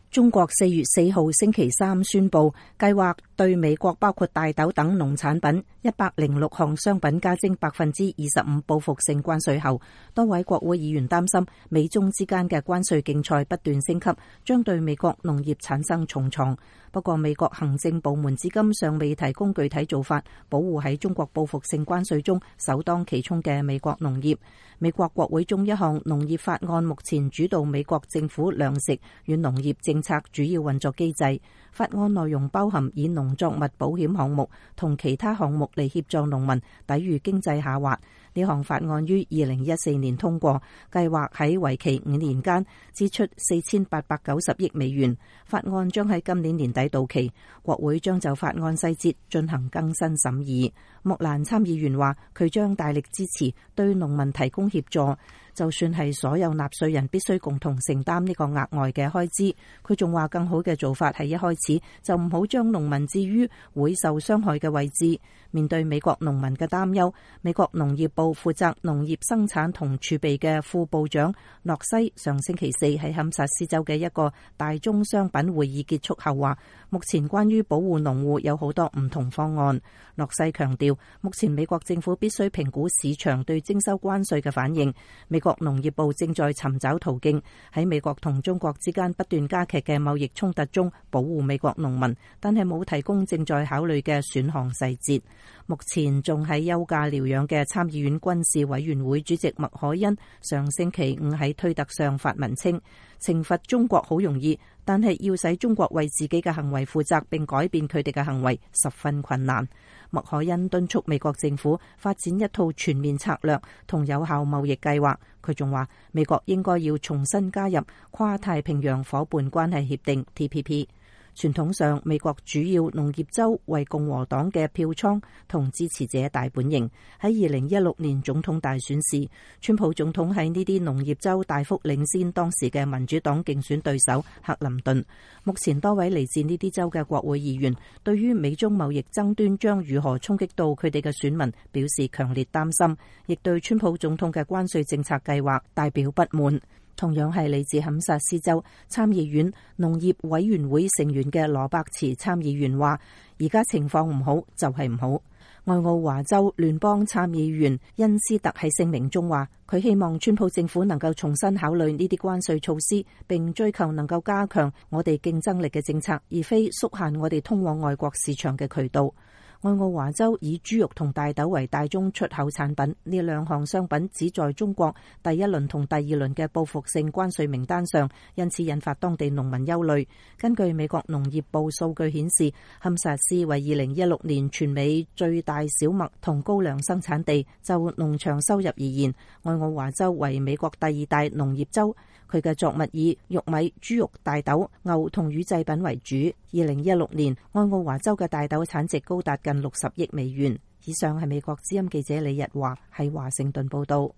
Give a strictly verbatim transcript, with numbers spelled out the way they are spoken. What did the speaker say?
中國四月四號星期三宣布，計劃對美國包括大豆等農產品一百零六項商品加徵百分之二十五報復性關稅後，多位國會議員擔心美中之間嘅關稅競賽不斷升級，將對美國農業產生重創。不過，美國行政部門至今尚未提供具體做法，保護喺中國報復性關稅中首當其衝嘅美國農業。美國國會中一項農業法案目前主導美國政府糧食與農業政策主要運作機制。法案內容包含以農作物保險項目同其他項目嚟協助農民抵禦經濟下滑。呢項法案於二零一四年通過，計劃喺為期五年間支出四千八百九十億美元。法案將喺今年年底到期，國會將就法案細節進行更新審議。莫蘭參議員話，佢將大力支持對農民提供協助，就算係所有納稅人必須共同承擔呢個額外嘅開支。佢仲話，更好嘅做法係一開始就唔好將農民置於會受傷害嘅位置。面對美國農民嘅擔憂，美國農業部負責農業生產同儲備嘅副部長諾西上星期四喺堪薩斯州嘅一個大宗商品會議結束後話，目前關於保護農戶有好多唔同方案。諾西強調，目前美國政府必須評估市場對徵收關稅嘅反應。美國農業部正在尋找途徑，喺美國同中國之間不斷加劇嘅貿易衝突中保護美國農民，但係冇提供正在考慮嘅選項細節。目前仲喺休假療養嘅參議院軍事委員會主席麥凱恩上星期五喺推特上發文稱，懲罰中國好容易，但係要使中國為自己嘅行為負責並改變佢哋嘅行為十分困難。麥凱恩敦促美國政府發展一套全面策略同有效貿易計劃。佢仲話，美國應該要重新加入跨太平洋夥伴關係協定 T P P。傳統上，美國主要農業州為共和黨嘅票倉同支持者大本營。喺二零一六年總統大選時，川普總統喺呢啲農業州大幅領先當時嘅民主黨競選對手克林頓。目前多位嚟自呢啲州嘅國會議員對於美中貿易爭端將如何衝擊到佢哋嘅選民表示強烈擔心，亦對川普總統嘅關稅政策計劃大表不滿。同樣係嚟自堪薩斯州參議院農業委員會成員嘅羅伯茨參議員話，而家情況唔好就係唔好。愛奧華州聯邦參議員恩斯特喺聲明中話，佢希望川普政府能夠重新考慮呢啲關稅措施，並追求能夠加強我哋競爭力嘅政策，而非縮限我哋通往外國市場嘅渠道。愛奧華州以豬肉同大豆為大宗出口產品，呢兩項商品只在中國第一輪同第二輪嘅報復性關稅名單上，因此引發當地農民憂慮。根據美國農業部數據顯示，堪薩斯為二零一六年全美最大小麥同高粱生產地，就農場收入而言，愛奧華州為美國第二大農業州。佢嘅作物以玉米、豬肉、大豆、牛同乳製品為主。二零一六年，愛奧華州嘅大豆產值高達近六十億美元。以上係美國之音記者李日華喺華盛頓報道。